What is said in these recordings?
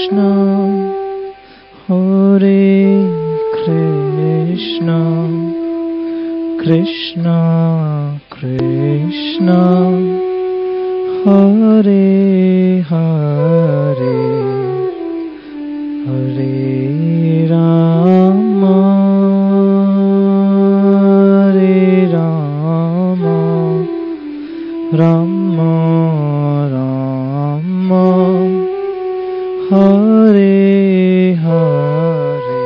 Krishna, Hare Krishna, Krishna Krishna, Hare Hare, Hare Rama, Hare Rama, Rama Rama, Hare Hare.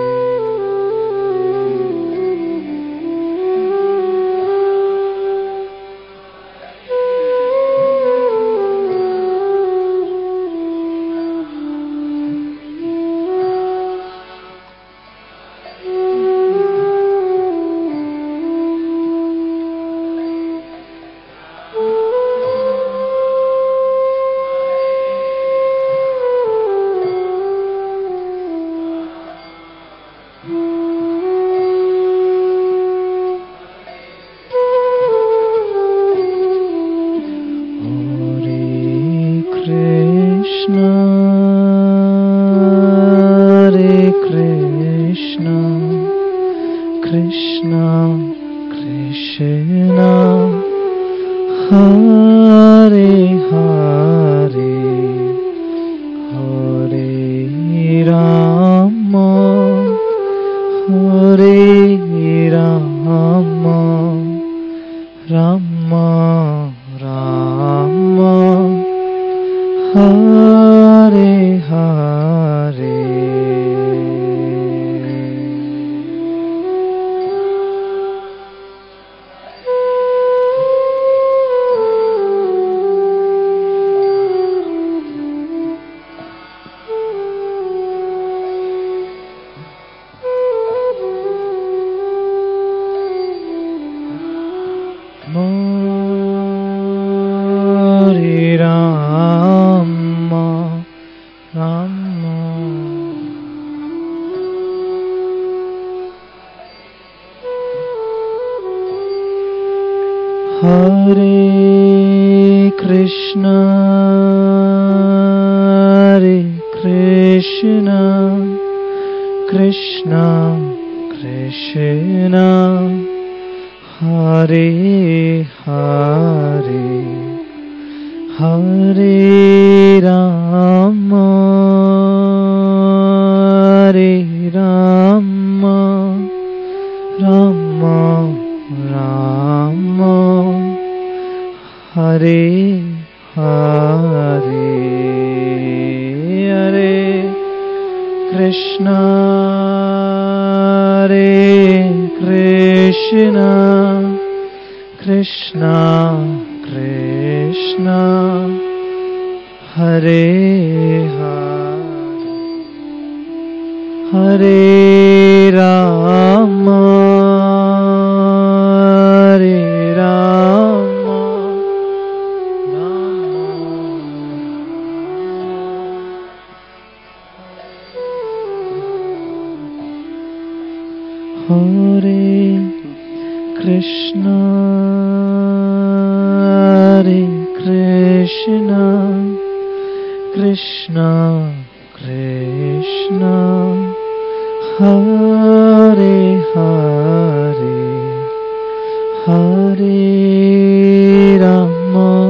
Hare Krishna, Hare Krishna, Krishna Krishna, Hare Hare, Hare Rama, Hare Rama, Rama Rama, Hare Hare, Hare Krishna, Hare Krishna, Krishna Krishna, Hare Hare, Hare Rama, Hare Rama, Hare Krishna, Hare Krishna, Krishna Krishna, Hare Hare, Hare Rama,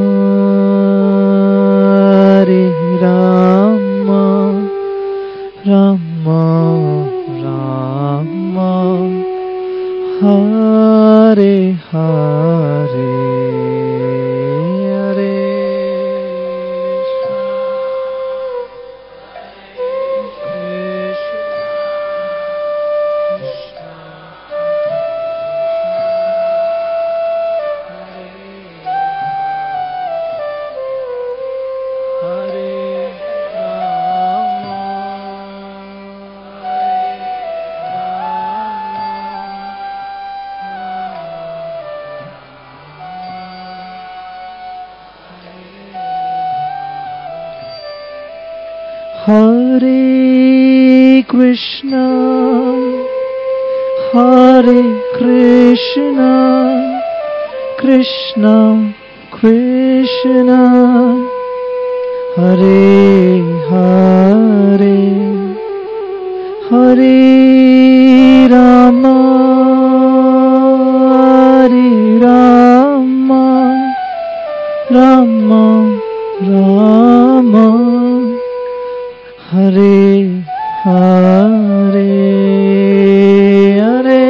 Hare Rama, Rama Rama, Hare Hare, Hare Hare Krishna, Hare Krishna, Krishna Krishna, Hare Hare, Hare Hare Hare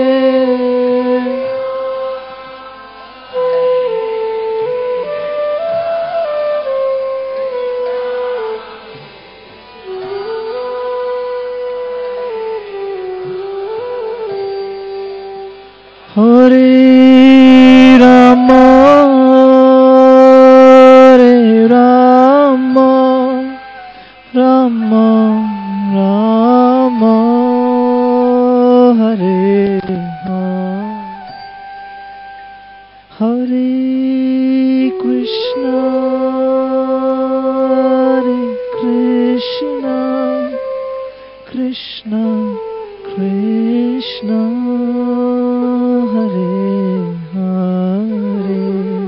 Hare Rama Hare Rama Rama Rama Hare Hare Hare Krishna Hare Krishna Krishna Krishna Hare Hare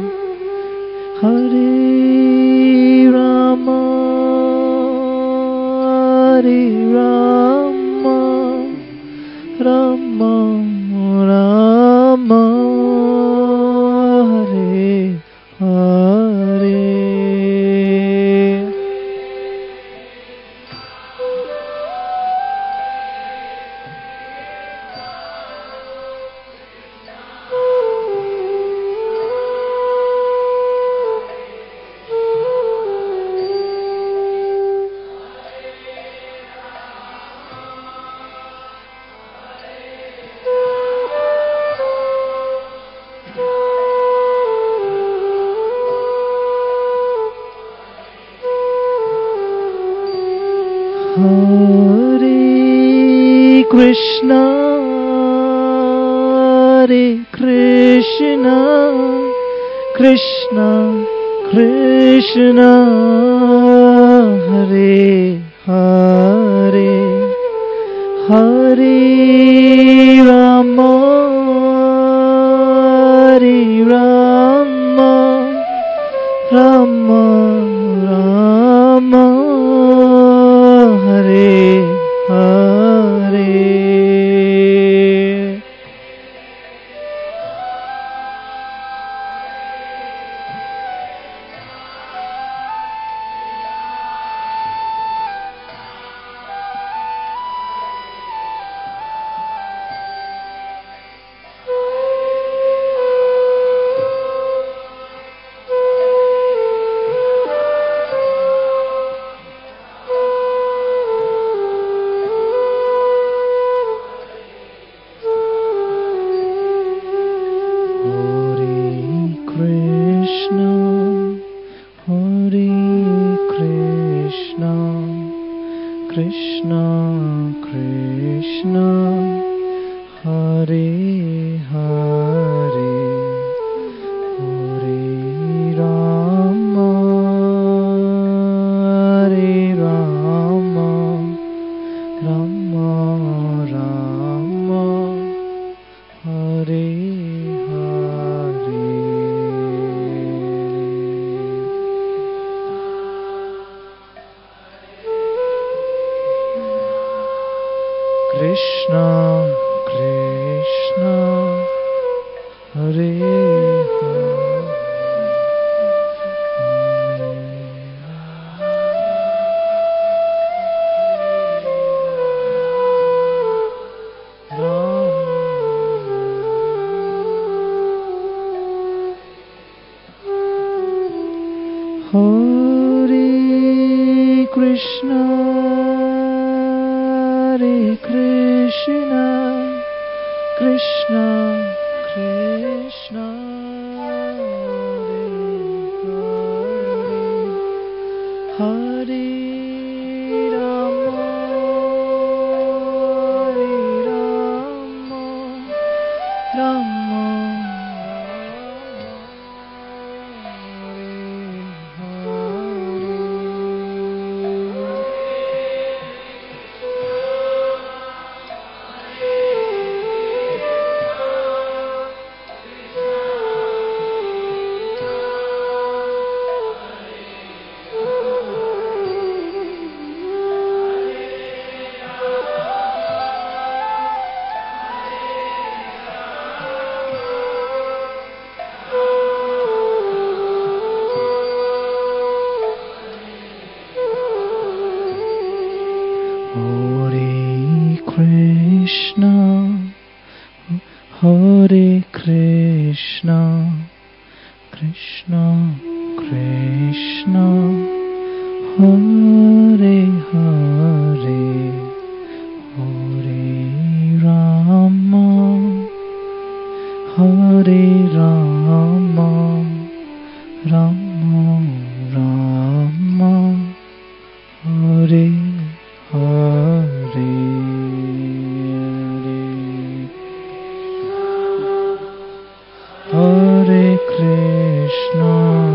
Hare Rama Hare Rama Rama Rama Hare Hare Hare Krishna Hare Krishna Krishna Krishna Hare Hare Hare Rama Hare Rama Rama Rama Hare Hare Krishna Krishna Hare Hare Hare Rama Hare Rama Rama Rama Hare Hare Krishna Krishna Hare Hare Krishna Hare Krishna Krishna Krishna Hare Hare Rama Hare Rama Rama Hare Krishna, Hare Krishna, Krishna Krishna, Hare Hare, Hare Rama, Hare Rama, Rama